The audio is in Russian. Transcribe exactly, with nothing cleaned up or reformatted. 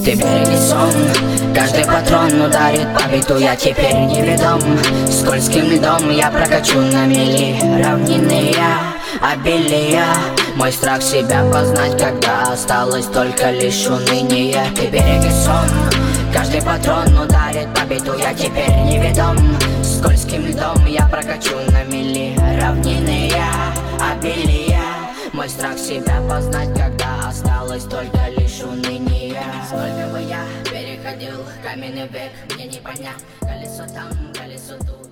Ты береги сон, каждый патрон ударит по биту. Я теперь неведом, скользким льдом я прокачу на мели. Равнины я, обилия, мой страх себя познать, когда осталось только лишь уныние. Ты береги сон, каждый патрон ударит по биту. Я теперь неведом, скользким льдом я прокачу на мели. Равнины я, обилия, мой страх себя познать, когда осталось только лишь уныние. Сколько бы я переходил каменный век, мне не понять, колесо там, колесо тут.